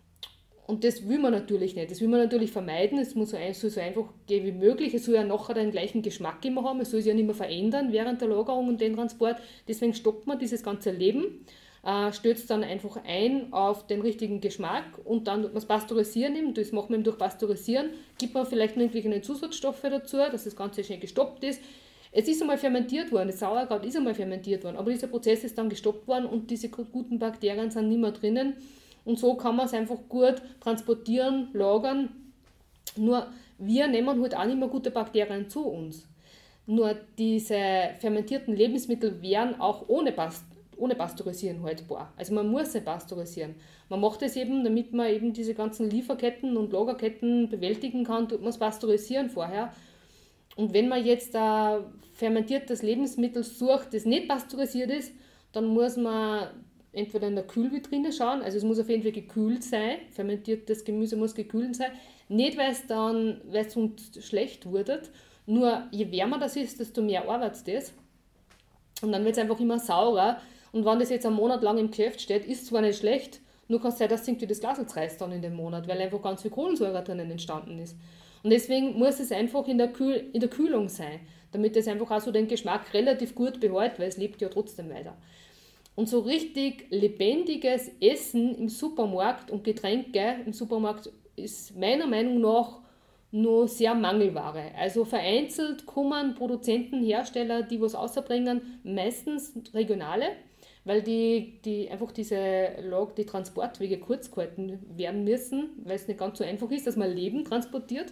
D: Und das will man natürlich nicht. Das will man natürlich vermeiden. Es soll so einfach gehen wie möglich. Es soll ja nachher den gleichen Geschmack immer haben. Es soll sich ja nicht mehr verändern während der Lagerung und den Transport. Deswegen stoppt man dieses ganze Leben, stellt es dann einfach ein auf den richtigen Geschmack und dann tut man das Pasteurisieren nehmen. Das macht man durch Pasteurisieren. Gibt man vielleicht noch irgendwelche Zusatzstoffe dazu, dass das Ganze schnell gestoppt ist. Es ist einmal fermentiert worden, das Sauerkraut ist einmal fermentiert worden, aber dieser Prozess ist dann gestoppt worden und diese guten Bakterien sind nicht mehr drinnen. Und so kann man es einfach gut transportieren, lagern. Nur wir nehmen halt auch nicht mehr gute Bakterien zu uns. Nur diese fermentierten Lebensmittel wären auch ohne Pasteurisieren haltbar. Also man muss sie pasteurisieren. Man macht es eben, damit man eben diese ganzen Lieferketten und Lagerketten bewältigen kann, tut man es pasteurisieren vorher. Und wenn man jetzt ein fermentiertes Lebensmittel sucht, das nicht pasteurisiert ist, dann muss man entweder in der Kühlvitrine schauen, also es muss auf jeden Fall gekühlt sein, fermentiertes Gemüse muss gekühlt sein, nicht weil es uns schlecht wurde, nur je wärmer das ist, desto mehr arbeitet das und dann wird es einfach immer saurer und wenn das jetzt einen Monat lang im Geschäft steht, ist zwar nicht schlecht, nur kann es sein, dass sinkt wie das Glas reißt dann in dem Monat, weil einfach ganz viel Kohlensäure drinnen entstanden ist. Und deswegen muss es einfach in der Kühlung sein, damit es einfach auch so den Geschmack relativ gut behält, weil es lebt ja trotzdem weiter. Und so richtig lebendiges Essen im Supermarkt und Getränke im Supermarkt ist meiner Meinung nach nur sehr Mangelware. Also vereinzelt kommen Produzenten, Hersteller, die was außerbringen, meistens regionale, weil die einfach die Transportwege kurz gehalten werden müssen, weil es nicht ganz so einfach ist, dass man Leben transportiert.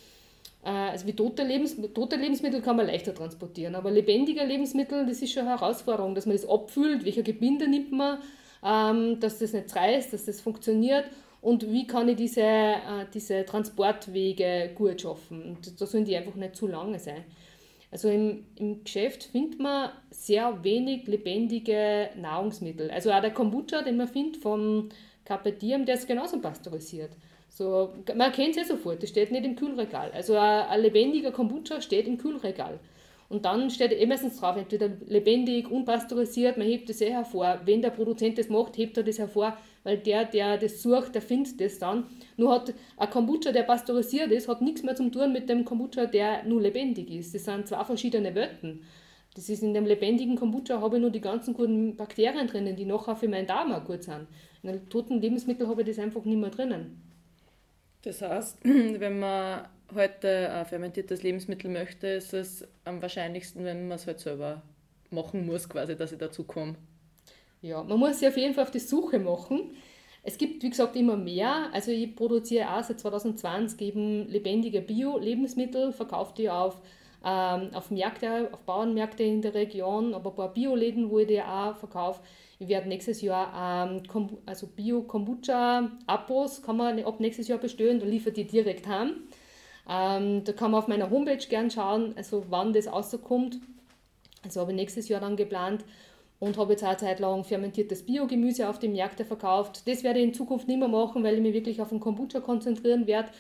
D: Also wie tote Lebensmittel kann man leichter transportieren, aber lebendige Lebensmittel, das ist schon eine Herausforderung, dass man das abfüllt, welcher Gebinde nimmt man, dass das nicht reißt, dass das funktioniert und wie kann ich diese Transportwege gut schaffen. Und da sollen die einfach nicht zu lange sein. Also im Geschäft findet man sehr wenig lebendige Nahrungsmittel. Also auch der Kombucha, den man findet vom Carpe Diem, der ist genauso pasteurisiert. So, man erkennt es ja sofort, das steht nicht im Kühlregal. Also ein lebendiger Kombucha steht im Kühlregal. Und dann steht meistens drauf, entweder lebendig, unpasteurisiert, man hebt das hervor. Wenn der Produzent das macht, hebt er das hervor, weil der das sucht, der findet das dann. Nur hat ein Kombucha, der pasteurisiert ist, hat nichts mehr zu tun mit dem Kombucha, der nur lebendig ist. Das sind zwei verschiedene Welten. Das ist in dem lebendigen Kombucha habe ich nur die ganzen guten Bakterien drinnen, die nachher für meinen Darm auch gut sind. In einem toten Lebensmittel habe ich das einfach nicht mehr drinnen.
C: Das heißt, wenn man heute ein fermentiertes Lebensmittel möchte, ist es am wahrscheinlichsten, wenn man es halt selber machen muss, quasi, dass ich dazu komme.
D: Ja, man muss sich auf jeden Fall auf die Suche machen. Es gibt, wie gesagt, immer mehr. Also ich produziere auch seit 2020 eben lebendige Bio-Lebensmittel, verkaufe die auf Märkte, auf Bauernmärkte in der Region, aber ein paar Bioläden, wo ich die auch verkaufe. Ich werde nächstes Jahr also Bio-Kombucha-Abos kann man ab nächstes Jahr bestellen, da liefert die direkt heim. Da kann man auf meiner Homepage gern schauen, also wann das rauskommt. Also habe ich nächstes Jahr dann geplant und habe jetzt auch eine Zeit lang fermentiertes Biogemüse auf den Märkten verkauft. Das werde ich in Zukunft nicht mehr machen, weil ich mich wirklich auf den Kombucha konzentrieren werde.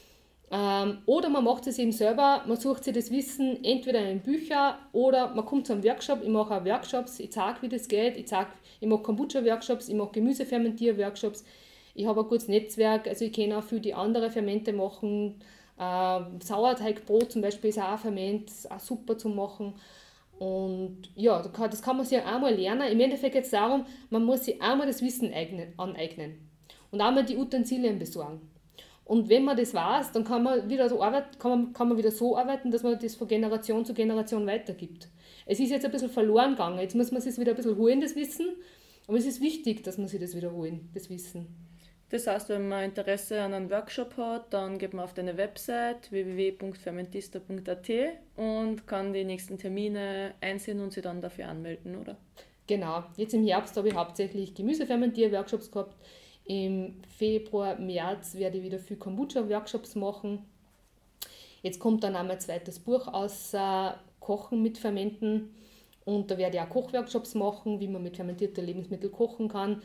D: Oder man macht es eben selber, man sucht sich das Wissen entweder in Büchern oder man kommt zu einem Workshop. Ich mache auch Workshops, ich zeige, wie das geht. Ich mache Kombucha-Workshops, ich mache Gemüsefermentier-Workshops. Ich habe ein gutes Netzwerk, also ich kenne auch viele die andere Fermente machen. Sauerteigbrot zum Beispiel ist auch ein Ferment, ist auch super zu machen. Und ja, das kann man sich einmal lernen. Im Endeffekt geht es darum, man muss sich einmal das Wissen aneignen und einmal die Utensilien besorgen. Und wenn man das weiß, dann kann man wieder so arbeiten, dass man das von Generation zu Generation weitergibt. Es ist jetzt ein bisschen verloren gegangen, jetzt muss man sich wieder ein bisschen holen, das Wissen. Aber es ist wichtig, dass man sich das wieder holen, das Wissen.
C: Das heißt, wenn man Interesse an einem Workshop hat, dann geht man auf deine Website www.fermentista.at und kann die nächsten Termine einsehen und sich dann dafür anmelden, oder?
D: Genau. Jetzt im Herbst habe ich hauptsächlich Gemüsefermentier-Workshops gehabt. Im Februar, März werde ich wieder viel Kombucha-Workshops machen. Jetzt kommt dann auch mein zweites Buch aus Kochen mit Fermenten. Und da werde ich auch Kochworkshops machen, wie man mit fermentierten Lebensmitteln kochen kann.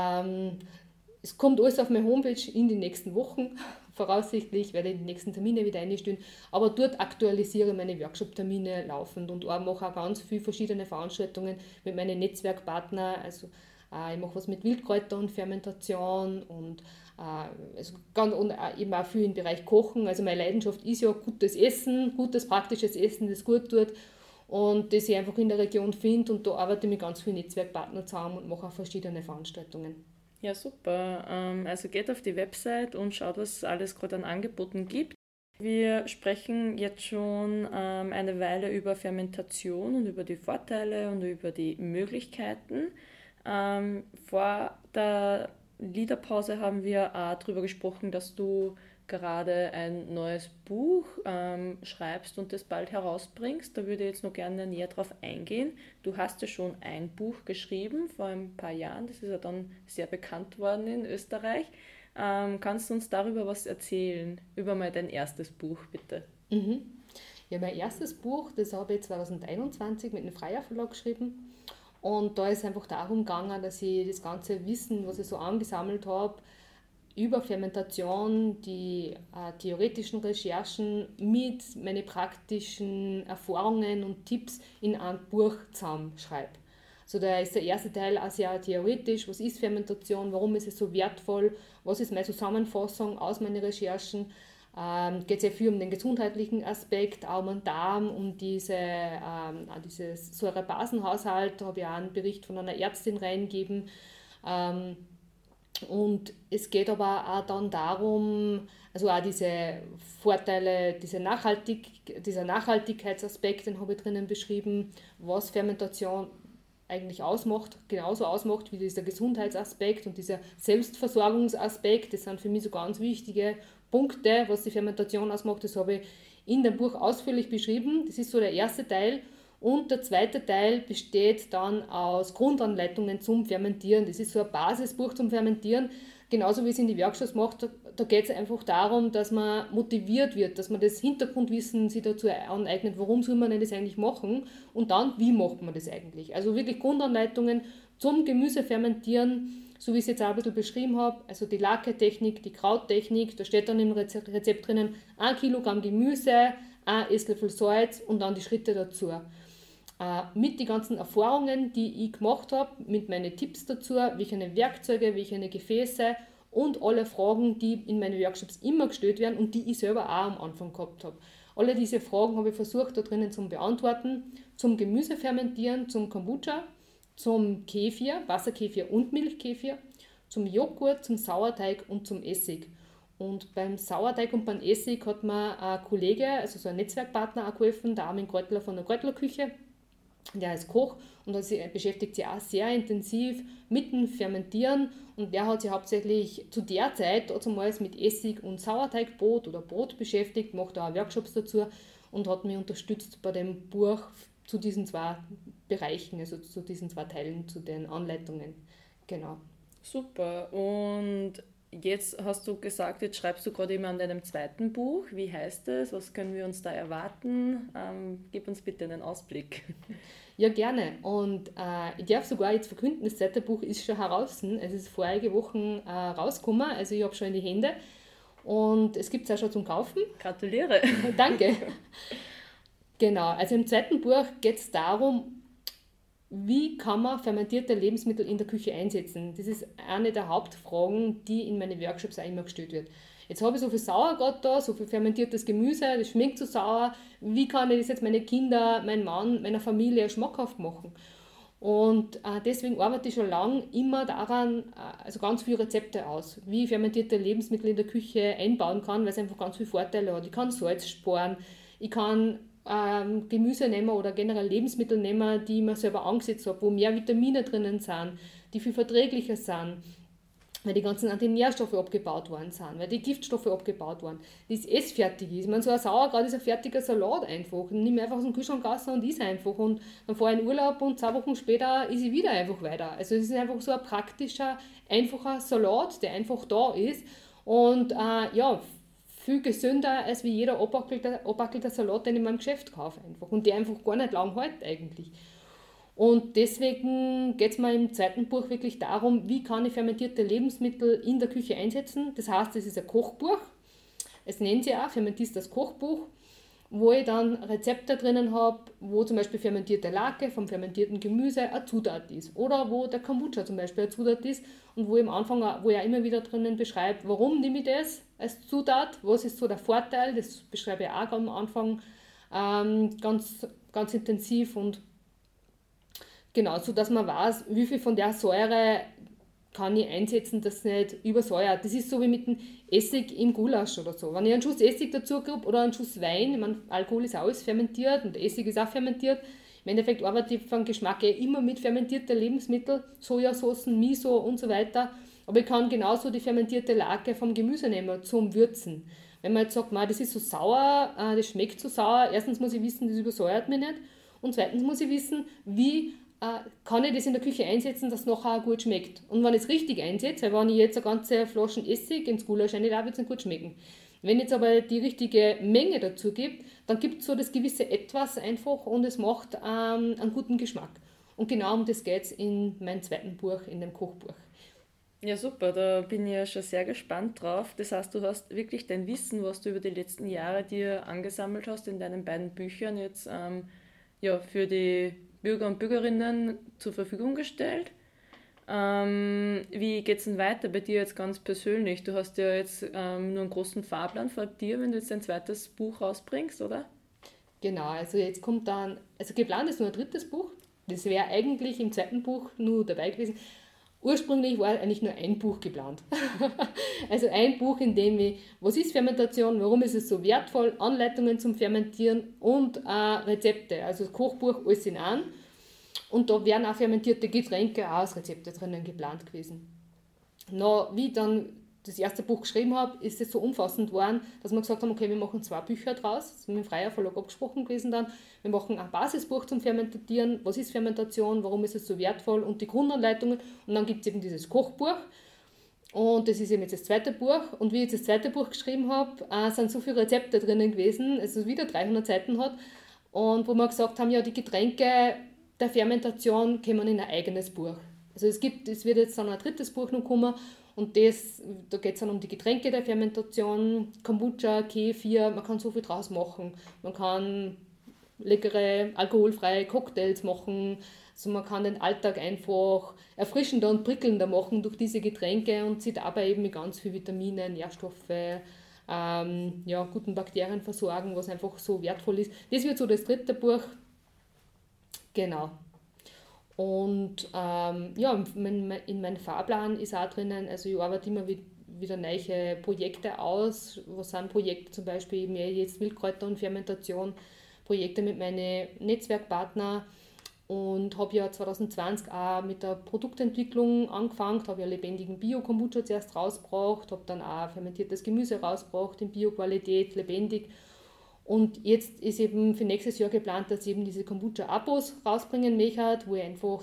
D: Es kommt alles auf meine Homepage in den nächsten Wochen. Voraussichtlich werde ich die nächsten Termine wieder einstellen. Aber dort aktualisiere ich meine Workshop-Termine laufend und mache auch ganz viele verschiedene Veranstaltungen mit meinen Netzwerkpartnern. Also ich mache was mit Wildkräuter und Fermentation und eben auch viel im Bereich Kochen. Also meine Leidenschaft ist ja gutes Essen, gutes praktisches Essen, das gut tut und das ich einfach in der Region finde. Und da arbeite ich mit ganz vielen Netzwerkpartnern zusammen und mache auch verschiedene Veranstaltungen.
C: Ja, super. Also geht auf die Website und schaut, was es alles gerade an Angeboten gibt. Wir sprechen jetzt schon eine Weile über Fermentation und über die Vorteile und über die Möglichkeiten. Vor der Liederpause haben wir auch darüber gesprochen, dass du gerade ein neues Buch schreibst und das bald herausbringst. Da würde ich jetzt noch gerne näher drauf eingehen. Du hast ja schon ein Buch geschrieben vor ein paar Jahren. Das ist ja dann sehr bekannt worden in Österreich. Kannst du uns darüber was erzählen? Über mal dein erstes Buch, bitte.
D: Mhm. Ja, mein erstes Buch, das habe ich 2021 mit einem Freier Verlag geschrieben. Und da ist es einfach darum gegangen, dass ich das ganze Wissen, was ich so angesammelt habe, über Fermentation, die theoretischen Recherchen mit meinen praktischen Erfahrungen und Tipps in ein Buch zusammenschreibe. Also da ist der erste Teil auch sehr theoretisch, was ist Fermentation, warum ist es so wertvoll, was ist meine Zusammenfassung aus meinen Recherchen. Geht sehr viel um den gesundheitlichen Aspekt, auch um den Darm, um dieses Säurebasenhaushalt. Da habe ich auch einen Bericht von einer Ärztin reingegeben. Und es geht aber auch dann darum, also auch diese Vorteile, dieser Nachhaltigkeitsaspekt, den habe ich drinnen beschrieben, was Fermentation eigentlich ausmacht, genauso ausmacht wie dieser Gesundheitsaspekt und dieser Selbstversorgungsaspekt. Das sind für mich so ganz wichtige Punkte, was die Fermentation ausmacht. Das habe ich in dem Buch ausführlich beschrieben. Das ist so der erste Teil. Und der zweite Teil besteht dann aus Grundanleitungen zum Fermentieren. Das ist so ein Basisbuch zum Fermentieren. genauso wie es in die Workshops macht, da geht es einfach darum, dass man motiviert wird, dass man das Hintergrundwissen sich dazu aneignet, warum soll man denn das eigentlich machen und dann, wie macht man das eigentlich. Also wirklich Grundanleitungen zum Gemüsefermentieren, so wie ich es jetzt auch ein bisschen beschrieben habe, also die Lake-Technik, die Krauttechnik, da steht dann im Rezept drinnen 1 Kilogramm Gemüse, 1 Esslöffel Salz und dann die Schritte dazu. Mit den ganzen Erfahrungen, die ich gemacht habe, mit meinen Tipps dazu, welche Werkzeuge, welche Gefäße und alle Fragen, die in meinen Workshops immer gestellt werden und die ich selber auch am Anfang gehabt habe. Alle diese Fragen habe ich versucht, da drinnen zu beantworten, zum Gemüsefermentieren, zum Kombucha, zum Kefir, Wasserkefir und Milchkefir, zum Joghurt, zum Sauerteig und zum Essig. Und beim Sauerteig und beim Essig hat mir ein Kollege, also so ein Netzwerkpartner, auch geholfen, der Armin Kreutler von der Kreutlerküche. Der ist Koch und beschäftigt sich auch sehr intensiv mit dem Fermentieren und der hat sich hauptsächlich zu der Zeit damals mit Essig und Sauerteigbrot oder Brot beschäftigt, macht auch Workshops dazu und hat mich unterstützt bei dem Buch zu diesen 2 Bereichen, also zu diesen 2 Teilen, zu den Anleitungen. Genau.
C: Super. Und jetzt hast du gesagt, jetzt schreibst du gerade immer an deinem 2. Buch. Wie heißt es? Was können wir uns da erwarten? Gib uns bitte einen Ausblick.
D: Ja, gerne. Und ich darf sogar jetzt verkünden, das 2. Buch ist schon heraus. Es ist vorige Woche rausgekommen, also ich habe schon in die Hände. Und es gibt es auch schon zum Kaufen.
C: Gratuliere.
D: Danke. Genau, also im 2. Buch geht es darum, wie kann man fermentierte Lebensmittel in der Küche einsetzen? Das ist eine der Hauptfragen, die in meinen Workshops auch immer gestellt wird. Jetzt habe ich so viel Sauerkraut da, so viel fermentiertes Gemüse, das schmeckt so sauer. Wie kann ich das jetzt meine Kinder, meinem Mann, meiner Familie schmackhaft machen? Und deswegen arbeite ich schon lange immer daran, also ganz viele Rezepte aus, wie ich fermentierte Lebensmittel in der Küche einbauen kann, weil es einfach ganz viele Vorteile hat. Ich kann Salz sparen, ich kann Gemüse nehmen oder generell Lebensmittel nehmen, die ich mir selber angesetzt habe, wo mehr Vitamine drinnen sind, die viel verträglicher sind, weil die ganzen Antinährstoffe abgebaut worden sind, weil die Giftstoffe abgebaut worden, das essfertig ist. Ich meine, so ein Sauerkraut ist ein fertiger Salat einfach. Ich nehme einfach aus dem Kühlschrank raus und esse einfach. Und dann fahre ich in Urlaub und 2 Wochen später esse ich wieder einfach weiter. Also es ist einfach so ein praktischer, einfacher Salat, der einfach da ist. Und viel gesünder als wie jeder abwackelter Salat, den ich in meinem Geschäft kaufe einfach. Und der einfach gar nicht lang hält eigentlich. Und deswegen geht es mir im 2. Buch wirklich darum, wie kann ich fermentierte Lebensmittel in der Küche einsetzen. Das heißt, es ist ein Kochbuch. Es nennt sich auch Fermentist das Kochbuch, wo ich dann Rezepte drinnen habe, wo zum Beispiel fermentierte Lake vom fermentierten Gemüse eine Zutat ist. Oder wo der Kombucha zum Beispiel eine Zutat ist und wo ich am Anfang, wo ich auch immer wieder drinnen beschreibe, warum nehme ich das als Zutat, was ist so der Vorteil, das beschreibe ich auch am Anfang ganz, ganz intensiv und genau, so dass man weiß, wie viel von der Säure kann ich einsetzen, dass es nicht übersäuert. Das ist so wie mit dem Essig im Gulasch oder so. Wenn ich einen Schuss Essig dazu gebe oder einen Schuss Wein, ich meine, Alkohol ist alles fermentiert und Essig ist auch fermentiert. Im Endeffekt arbeite ich vom Geschmack immer mit fermentierten Lebensmitteln, Sojasoßen, Miso und so weiter. Aber ich kann genauso die fermentierte Lake vom Gemüse nehmen zum Würzen. Wenn man jetzt sagt, das ist so sauer, das schmeckt so sauer, erstens muss ich wissen, das übersäuert mich nicht. Und zweitens muss ich wissen, wie kann ich das in der Küche einsetzen, dass es nachher auch gut schmeckt. Und wenn ich es richtig einsetze, weil wenn ich jetzt eine ganze Flasche Essig ins Gulasch rein, wird es nicht gut schmecken. Wenn ich jetzt aber die richtige Menge dazu gebe, dann gibt es so das gewisse Etwas einfach und es macht einen guten Geschmack. Und genau um das geht es in meinem 2. Buch, in dem Kochbuch.
C: Ja, super, da bin ich ja schon sehr gespannt drauf. Das heißt, du hast wirklich dein Wissen, was du über die letzten Jahre dir angesammelt hast in deinen beiden Büchern, jetzt für die Bürger und Bürgerinnen zur Verfügung gestellt. Wie geht es denn weiter bei dir jetzt ganz persönlich? Du hast ja jetzt nur einen großen Fahrplan vor dir, wenn du jetzt dein 2. Buch rausbringst, oder?
D: Genau, also jetzt kommt dann, also geplant ist nur ein 3. Buch. Das wäre eigentlich im 2. Buch nur dabei gewesen. Ursprünglich war eigentlich nur ein Buch geplant. Also ein Buch, in dem ich, was ist Fermentation, warum ist es so wertvoll, Anleitungen zum Fermentieren und Rezepte, also das Kochbuch, alles in einem. Und da wären auch fermentierte Getränke auch als Rezepte drinnen geplant gewesen. Wie ich dann das erste Buch geschrieben habe, ist es so umfassend geworden, dass wir gesagt haben, okay, wir machen 2 Bücher draus, das ist mit dem Freier Verlag abgesprochen gewesen dann. Wir machen ein Basisbuch zum Fermentieren, was ist Fermentation, warum ist es so wertvoll und die Grundanleitungen. Und dann gibt es eben dieses Kochbuch. Und das ist eben jetzt das zweite Buch. Und wie ich jetzt das zweite Buch geschrieben habe, sind so viele Rezepte drinnen gewesen, also wieder 300 Seiten hat. Und wo wir gesagt haben, ja, die Getränke der Fermentation kommen in ein eigenes Buch. Also es wird jetzt dann ein drittes Buch noch kommen. Und da geht es dann um die Getränke der Fermentation, Kombucha, Kefir, man kann so viel draus machen. Man kann leckere, alkoholfreie Cocktails machen. Also man kann den Alltag einfach erfrischender und prickelnder machen durch diese Getränke und sich dabei eben mit ganz viel Vitamine, Nährstoffe, guten Bakterien versorgen, was einfach so wertvoll ist. Das wird so das dritte Buch. Genau. Und in meinem Fahrplan ist auch drinnen, also ich arbeite immer wieder neue Projekte aus. Was sind Projekte zum Beispiel mehr jetzt Wildkräuter und Fermentation, Projekte mit meinen Netzwerkpartnern und habe ja 2020 auch mit der Produktentwicklung angefangen, habe ja lebendigen Bio-Kombucha zuerst rausgebracht, habe dann auch fermentiertes Gemüse rausgebracht in Bio-Qualität, lebendig. Und jetzt ist eben für nächstes Jahr geplant, dass ich eben diese Kombucha-Abos rausbringen möchte, wo ich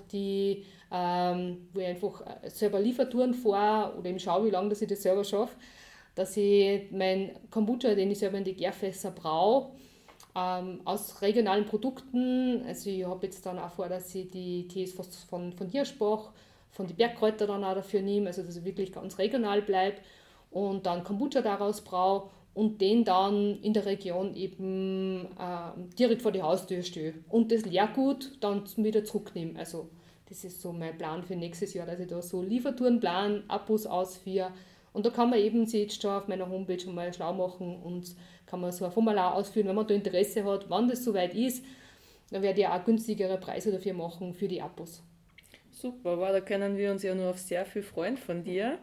D: einfach selber Liefertouren fahre oder eben schaue, wie lange dass ich das selber schaffe, dass ich meinen Kombucha, den ich selber in die Gärfässer braue, aus regionalen Produkten, also ich habe jetzt dann auch vor, dass ich die Tees von Hirschbach, von den Bergkräutern dann auch dafür nehme, also dass ich wirklich ganz regional bleibe und dann Kombucha daraus braue und den dann in der Region eben direkt vor die Haustür stelle und das Leergut dann wieder zurücknehme. Also das ist so mein Plan für nächstes Jahr, dass ich da so Liefertouren plan, Abos ausführe und da kann man eben sich jetzt schon auf meiner Homepage schon mal schlau machen und kann man so ein Formular ausfüllen, wenn man da Interesse hat, wann das soweit ist, dann werde ich auch günstigere Preise dafür machen für die Abos.
C: Super, wow, da können wir uns ja nur auf sehr viel freuen von dir.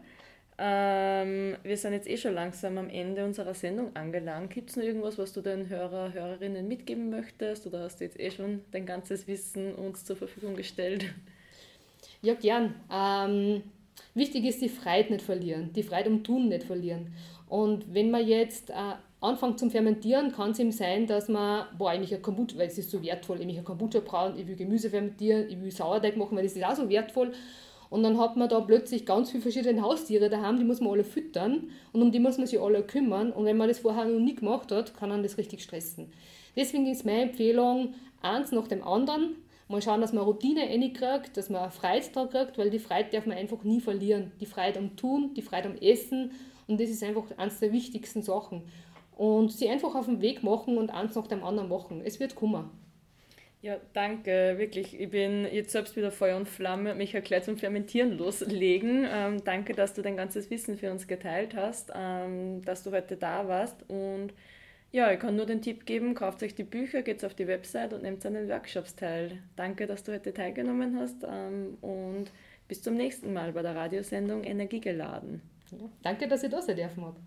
C: Wir sind jetzt schon langsam am Ende unserer Sendung angelangt. Gibt es noch irgendwas, was du den Hörerinnen mitgeben möchtest oder hast du jetzt schon dein ganzes Wissen uns zur Verfügung gestellt?
D: Ja, gern. Wichtig ist, die Freude nicht verlieren, die Freude am Tun nicht verlieren. Und wenn man jetzt anfängt zum Fermentieren, kann es eben sein, dass man, ich will Kombucha, weil es ist so wertvoll, ich will Kombucha brauen, ich will Gemüse fermentieren, ich will Sauerteig machen, weil das ist auch so wertvoll. Und dann hat man da plötzlich ganz viele verschiedene Haustiere daheim, die muss man alle füttern und um die muss man sich alle kümmern. Und wenn man das vorher noch nie gemacht hat, kann man das richtig stressen. Deswegen ist meine Empfehlung, eins nach dem anderen, mal schauen, dass man Routine reinkriegt, dass man eine Freude da kriegt, weil die Freude darf man einfach nie verlieren. Die Freude am Tun, die Freude am Essen und das ist einfach eines der wichtigsten Sachen. Und sie einfach auf den Weg machen und eins nach dem anderen machen. Es wird kommen.
C: Ja, danke, wirklich. Ich bin jetzt selbst wieder Feuer und Flamme, mich halt gleich zum Fermentieren loslegen. Danke, dass du dein ganzes Wissen für uns geteilt hast, dass du heute da warst. Und ja, ich kann nur den Tipp geben, kauft euch die Bücher, geht auf die Website und nehmt an den Workshops teil. Danke, dass du heute teilgenommen hast und bis zum nächsten Mal bei der Radiosendung Energiegeladen.
D: Ja, danke, dass ich da sein dürfen habe.